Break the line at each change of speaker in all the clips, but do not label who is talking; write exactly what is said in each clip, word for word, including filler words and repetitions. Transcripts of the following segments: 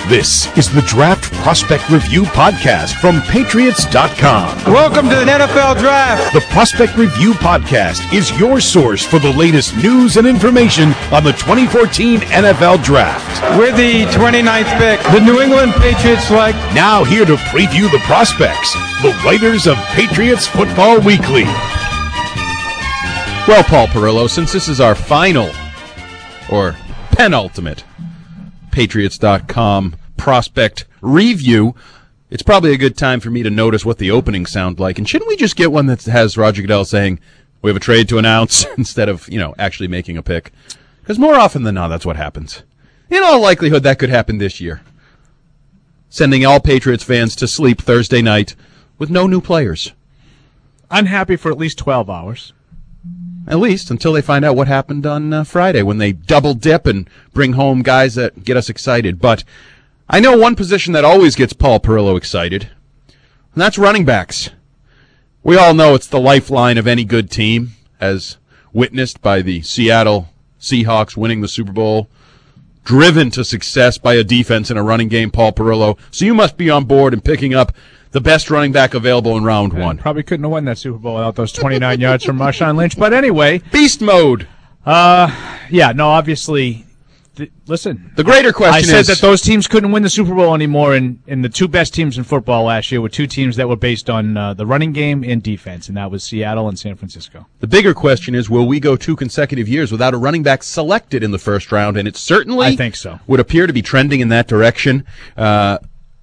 This is the Draft Prospect Review Podcast from Patriots dot com.
Welcome to the N F L Draft.
The Prospect Review Podcast is your source for the latest news and information on the twenty fourteen N F L Draft.
We're the twenty-ninth pick. The New England Patriots select.
Now here to preview the prospects, the writers of Patriots Football Weekly.
Well, Paul Perillo, since this is our final or penultimate Patriots dot com prospect review, it's probably a good time for me to notice what the openings sound like. And shouldn't we just get one that has Roger Goodell saying, we have a trade to announce, instead of, you know, actually making a pick? Because more often than not, that's what happens. In all likelihood, that could happen this year. Sending all Patriots fans to sleep Thursday night with no new players.
Unhappy for at least twelve hours.
At least until they find out what happened on uh, Friday when they double dip and bring home guys that get us excited. But I know one position that always gets Paul Perillo excited, and that's running backs. We all know it's the lifeline of any good team, as witnessed by the Seattle Seahawks winning the Super Bowl, driven to success by a defense and a running game, Paul Perillo. So you must be on board and picking up the best running back available in round one.
Probably couldn't have won that Super Bowl without those twenty-nine yards from Marshawn Lynch. But anyway.
Beast mode.
Uh, yeah, no, obviously, th- listen.
The greater question
I said
is,
that those teams couldn't win the Super Bowl anymore, and, and the two best teams in football last year were two teams that were based on uh, the running game and defense, and that was Seattle and San Francisco.
The bigger question is, will we go two consecutive years without a running back selected in the first round? And it certainly
I think so.
would appear to be trending in that direction. Uh,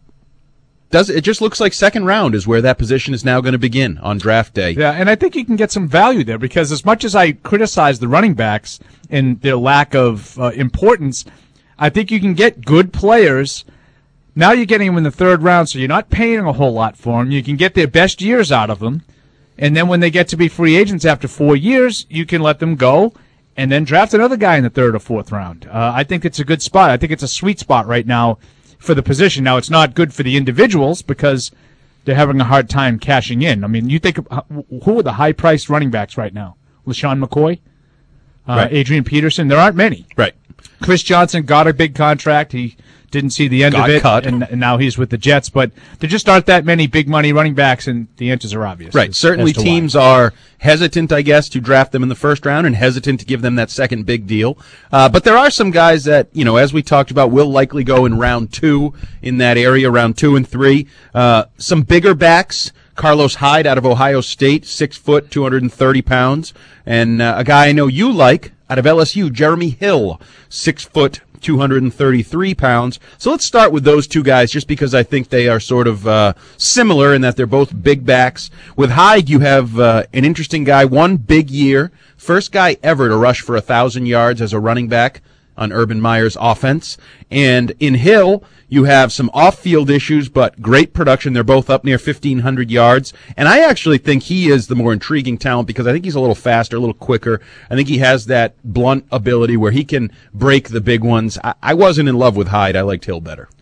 Does it just looks like second round is where that position is now going to begin on draft day.
Yeah, and I think you can get some value there because as much as I criticize the running backs and their lack of uh, importance, I think you can get good players. Now you're getting them in the third round, so you're not paying a whole lot for them. You can get their best years out of them, and then when they get to be free agents after four years, you can let them go and then draft another guy in the third or fourth round. Uh, I think it's a good spot. I think it's a sweet spot right now for the position. Now, it's not good for the individuals because they're having a hard time cashing in. I mean, you think of who are the high-priced running backs right now? LaShawn McCoy, uh,
right.
Adrian Peterson. There aren't many.
Right.
Chris Johnson got a big contract. He didn't see the end
got
of it,
cut.
And, and now he's with the Jets. But there just aren't that many big-money running backs, and the answers are obvious.
Right.
As,
Certainly
as to
teams
why.
are hesitant, I guess, to draft them in the first round and hesitant to give them that second big deal. Uh, but there are some guys that, you know, as we talked about, will likely go in round two in that area, round two and three. Uh, some bigger backs. Carlos Hyde out of Ohio State, six foot, two hundred thirty pounds. And uh, a guy I know you like out of L S U, Jeremy Hill, six foot, two hundred thirty-three pounds. So let's start with those two guys just because I think they are sort of uh, similar in that they're both big backs. With Hyde, you have uh, an interesting guy, one big year, first guy ever to rush for one thousand yards as a running back on Urban Meyer's offense. And in Hill, you have some off-field issues, but great production. They're both up near fifteen hundred yards. And I actually think he is the more intriguing talent because I think he's a little faster, a little quicker. I think he has that blunt ability where he can break the big ones. I, I wasn't in love with Hyde. I liked Hill better.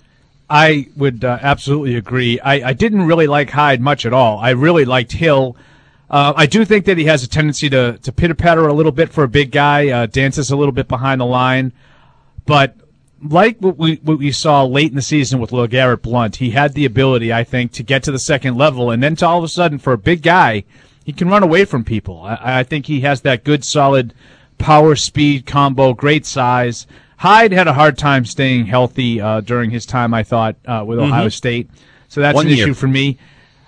I would uh, absolutely agree. I, I didn't really like Hyde much at all. I really liked Hill. Uh, I do think that he has a tendency to, to pitter-patter a little bit for a big guy, uh, dances a little bit behind the line. But like what we, what we saw late in the season with LeGarrette Blount, he had the ability, I think, to get to the second level. And then to all of a sudden, for a big guy, he can run away from people. I, I think he has that good, solid power-speed combo, great size. Hyde had a hard time staying healthy uh, during his time, I thought, uh, with Ohio mm-hmm. State. So that's
One
an
year.
issue for me.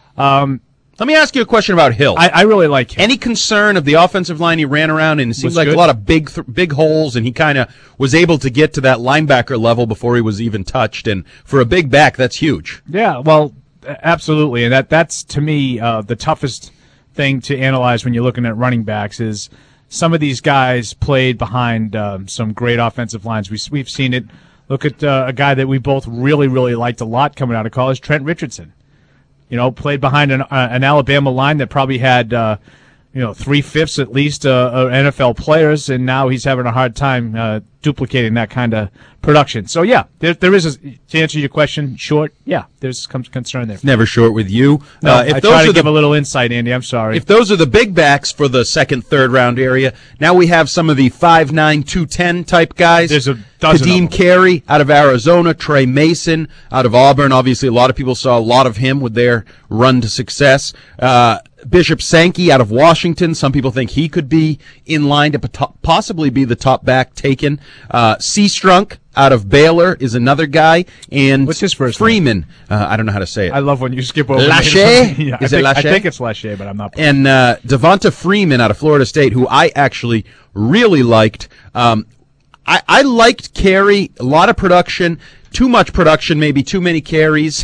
Um,
Let me ask you a question about Hill.
I, I really like him.
Any concern of the offensive line he ran around in? It seems
Was
like
good.
a lot of big th- big holes, and he kind of was able to get to that linebacker level before he was even touched. And for a big back, that's huge.
Yeah, well, absolutely. And that that's, to me, uh, the toughest thing to analyze when you're looking at running backs is some of these guys played behind um, some great offensive lines. We, we've seen it. Look at uh, a guy that we both really, really liked a lot coming out of college, Trent Richardson. You know, played behind an, uh, an Alabama line that probably had, uh, you know, three-fifths at least uh, of N F L players, and now he's having a hard time uh, duplicating that kind of production. So yeah, there there is a, to answer your question, short. Yeah, there's some concern there.
Never short with you.
No,
uh, if
I
those
try to
are
give
the,
a little insight, Andy. I'm sorry.
If those are the big backs for the second, third round area, now we have some of the five nine, two ten type guys.
There's a dozen
Kadeem
of them.
Carey out of Arizona, Trey Mason out of Auburn. Obviously, a lot of people saw a lot of him with their run to success. Uh, Bishop Sankey out of Washington. Some people think he could be in line to pot- possibly be the top back taken. Uh, Seastrunk out of Baylor is another guy. And
what's his first
Freeman. Uh, I don't know how to say it.
I love when you skip over
Lachey?
yeah,
Is
I
it
think, I
Lachey?
think it's Lachey, but I'm not.
And uh, Devonta Freeman out of Florida State, who I actually really liked. Um, I, I liked Carey, a lot of production, too much production, maybe too many carries,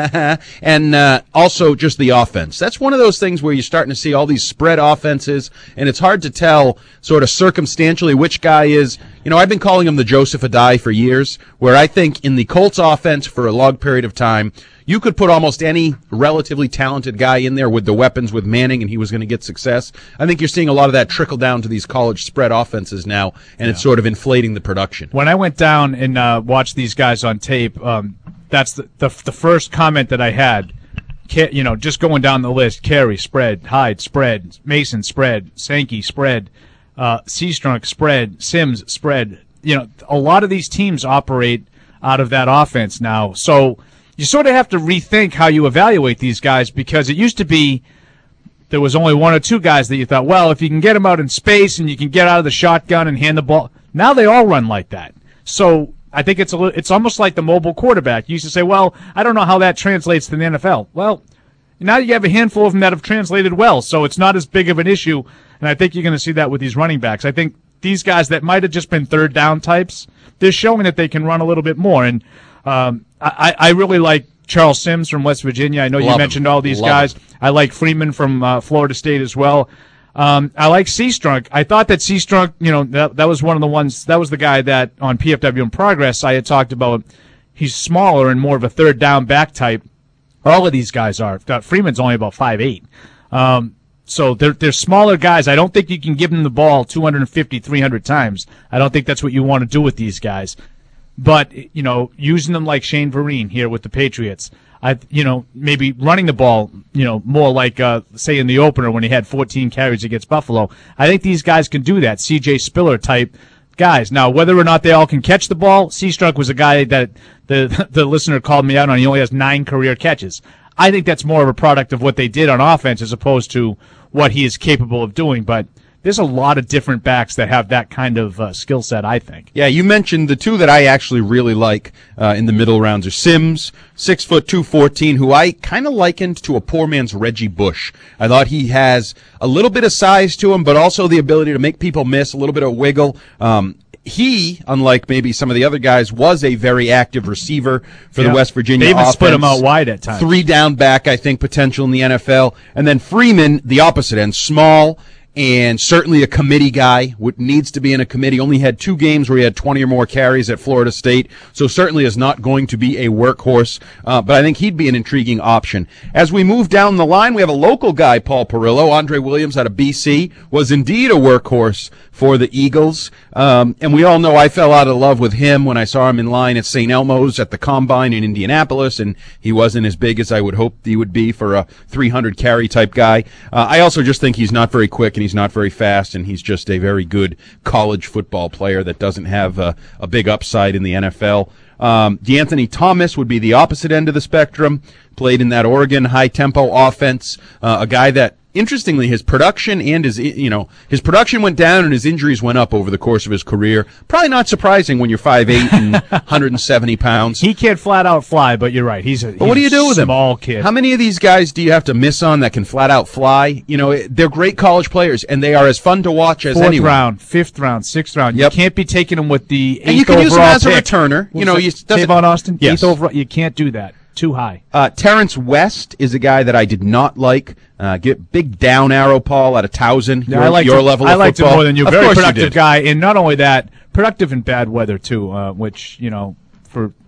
and uh, also just the offense. That's one of those things where you're starting to see all these spread offenses, and it's hard to tell sort of circumstantially which guy is. You know, I've been calling him the Joseph Adai for years, where I think in the Colts offense for a long period of time, you could put almost any relatively talented guy in there with the weapons with Manning, and he was going to get success. I think you're seeing a lot of that trickle down to these college spread offenses now, and yeah. it's sort of inflating the production.
When I went down and uh, watched these guys on tape, um, that's the, the the first comment that I had. Ca- you know, just going down the list: Carey, spread; Hyde, spread; Mason, spread; Sankey, spread; uh, Seastrunk, spread; Sims, spread. You know, a lot of these teams operate out of that offense now, so you sort of have to rethink how you evaluate these guys, because it used to be there was only one or two guys that you thought, well, if you can get them out in space and you can get out of the shotgun and hand the ball. Now they all run like that. So I think it's a little, it's almost like the mobile quarterback. You used to say, well, I don't know how that translates to the N F L. Well, now you have a handful of them that have translated well, so it's not as big of an issue, and I think you're going to see that with these running backs. I think these guys that might have just been third down types, they're showing that they can run a little bit more, and um, I, I really like Charles Sims from West Virginia. I know
Love
you mentioned
him.
all these
Love
guys.
him.
I like Freeman from uh, Florida State as well. Um, I like Seastrunk. I thought that Seastrunk, you know, that, that was one of the ones, that was the guy that on P F W in Progress I had talked about. He's smaller and more of a third down back type. All of these guys are. Freeman's only about five eight. Um, so they're, they're smaller guys. I don't think you can give them the ball two fifty, three hundred times. I don't think that's what you want to do with these guys. But, you know, using them like Shane Vereen here with the Patriots, I, you know, maybe running the ball, you know, more like, uh, say in the opener when he had fourteen carries against Buffalo. I think these guys can do that. C J Spiller type guys. Now, whether or not they all can catch the ball, Seastrunk was a guy that the, the listener called me out on. He only has nine career catches. I think that's more of a product of what they did on offense as opposed to what he is capable of doing. But there's a lot of different backs that have that kind of uh, skill set, I think.
Yeah, you mentioned the two that I actually really like uh, in the middle rounds are Sims, six foot two fourteen, who I kind of likened to a poor man's Reggie Bush. I thought he has a little bit of size to him, but also the ability to make people miss, a little bit of wiggle. Um, he, unlike maybe some of the other guys, was a very active receiver for
yeah.
the West Virginia
They even
offense.
split him out wide at times.
Three down back, I think, potential in the N F L. And then Freeman, the opposite end, small, and certainly a committee guy, what needs to be in a committee. Only had two games where he had twenty or more carries at Florida State, so certainly is not going to be a workhorse, uh, but I think he'd be an intriguing option. As we move down the line, we have a local guy, Paul Perillo. Andre Williams out of B C was indeed a workhorse for the Eagles, um, and we all know I fell out of love with him when I saw him in line at Saint Elmo's at the Combine in Indianapolis, and he wasn't as big as I would hope he would be for a three hundred carry type guy. Uh, I also just think he's not very quick, and he's not very fast, and he's just a very good college football player that doesn't have a, a big upside in the N F L. Um, DeAnthony Thomas would be the opposite end of the spectrum, played in that Oregon high-tempo offense, uh, a guy that, interestingly, his production and his, you know, his production went down and his injuries went up over the course of his career. Probably not surprising when you're five eight and one hundred seventy pounds.
He can't flat out fly, but you're right. He's a, he's
but what do you do with
a
him?
small kid.
How many of these guys do you have to miss on that can flat out fly? You know, they're great college players, and they are as fun to watch as
Fourth
anyone.
round, fifth round, sixth round.
Yep.
You can't be taking them with the eighth
And you can use him
overall
as a
pick.
returner. You know, you doesn't-
Tavon Austin,
Yes.
eighth overall. You can't do that. Too high.
Uh, Terrence West is a guy that I did not like. Uh, get big down arrow, Paul, at a thousand.
Yeah,
your
I liked
your
him,
level
I
of
liked
football.
him more than you.
Of
Very
course you
productive
did.
guy, and not only that, productive in bad weather too. Uh, which you know, for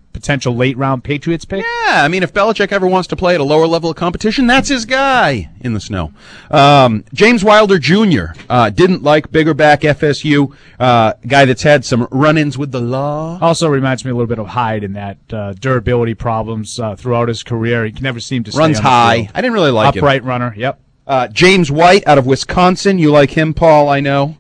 potential late-round Patriots pick?
Yeah, I mean, if Belichick ever wants to play at a lower level of competition, that's his guy in the snow. Um, James Wilder Junior Uh, didn't like bigger back F S U, uh, guy that's had some run-ins with the law.
Also reminds me a little bit of Hyde in that uh, durability problems uh, throughout his career. He can never seem to stay
Runs
on the
high.
field.
I didn't really like him.
Upright runner, yep.
Uh, James White out of Wisconsin. You like him, Paul, I know.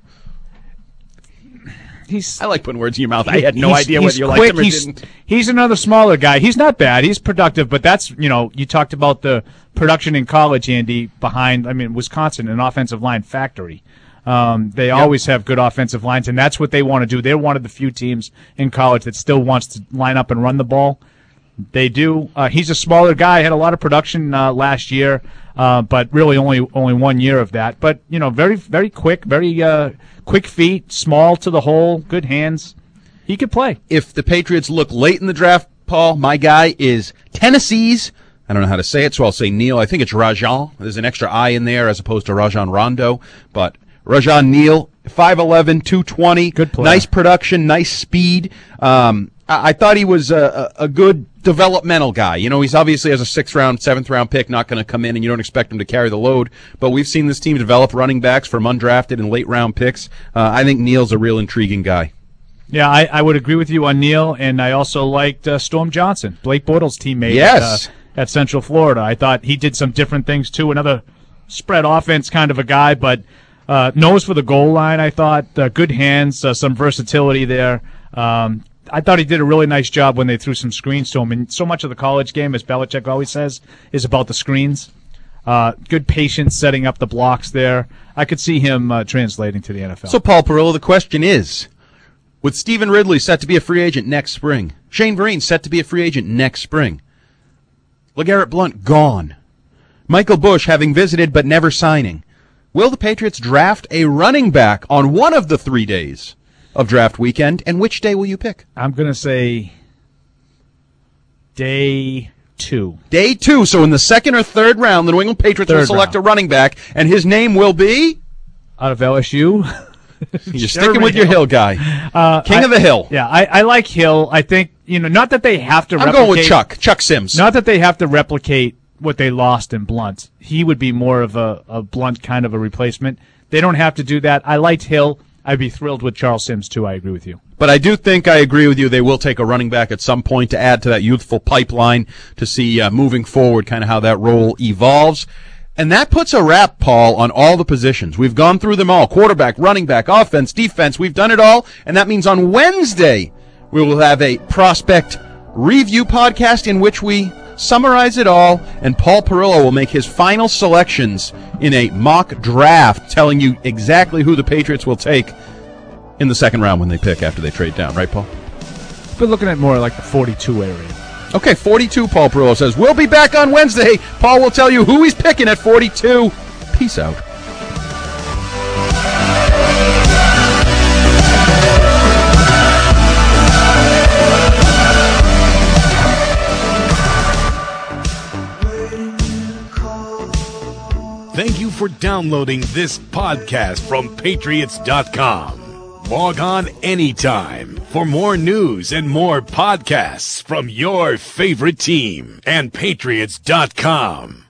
He's,
I like putting words in your mouth. I had no
he's-
idea
he's
whether you
quick.
liked him or
he's,
didn't.
He's another smaller guy. He's not bad. He's productive, but that's, you know, you talked about the production in college, Andy, behind, I mean, Wisconsin, an offensive line factory. Um, they yep. always have good offensive lines, and that's what they want to do. They're one of the few teams in college that still wants to line up and run the ball. They do. Uh, he's a smaller guy. Had a lot of production uh, last year, uh, but really only only one year of that. But you know, very very quick, very uh, quick feet, small to the hole, good hands. He could play.
If the Patriots look late in the draft, Paul, my guy is Tennessee's. I don't know how to say it, so I'll say Neal. I think it's Rajon. There's an extra I in there as opposed to Rajon Rondo, but Rajon Neal, five eleven, two twenty.
Good player.
Nice production, nice speed. Um, I, I thought he was a, a, a good developmental guy. You know, he's obviously as a sixth round, seventh round pick, not going to come in and you don't expect him to carry the load. But we've seen this team develop running backs from undrafted and late round picks. Uh, I think Neal's a real intriguing guy.
Yeah, I, I would agree with you on Neal, and I also liked uh, Storm Johnson, Blake Bortles' teammate
yes.
at, uh, at Central Florida. I thought he did some different things, too. Another spread offense kind of a guy, but uh, nose for the goal line, I thought. Uh, good hands, uh, some versatility there. Um, I thought he did a really nice job when they threw some screens to him. And so much of the college game, as Belichick always says, is about the screens. Uh, good patience setting up the blocks there. I could see him uh, translating to the N F L.
So, Paul Perillo, the question is, with Stephen Ridley set to be a free agent next spring, Shane Vereen set to be a free agent next spring, LeGarrette Blount gone, Michael Bush having visited but never signing, will the Patriots draft a running back on one of the three days of draft weekend, and which day will you pick?
I'm going to say day two.
Day two. So in the second or third round, the New England Patriots
Third
will select
round.
a running back, and his name will be?
Out of L S U.
You're sticking with your Hill guy.
Uh,
King
I,
of the Hill.
Yeah, I, I like Hill. I think, you know, not that they have to
I'm
replicate.
going with Chuck. Chuck Sims.
Not that they have to replicate what they lost in Blunt. He would be more of a, a Blunt kind of a replacement. They don't have to do that. I liked Hill. I'd be thrilled with Charles Sims, too. I agree with you.
But I do think I agree with you. They will take a running back at some point to add to that youthful pipeline to see uh, moving forward kind of how that role evolves. And that puts a wrap, Paul, on all the positions. We've gone through them all. Quarterback, running back, offense, defense. We've done it all. And that means on Wednesday, we will have a prospect review podcast in which we summarize it all. And Paul Perillo will make his final selections in a mock draft, telling you exactly who the Patriots will take in the second round when they pick after they trade down. Right, Paul?
We're looking at more like the forty-two area.
Okay, forty-two, Paul Perillo says. We'll be back on Wednesday. Paul will tell you who he's picking at forty-two. Peace out.
Thank you for downloading this podcast from Patriots dot com. Log on anytime for more news and more podcasts from your favorite team and Patriots dot com.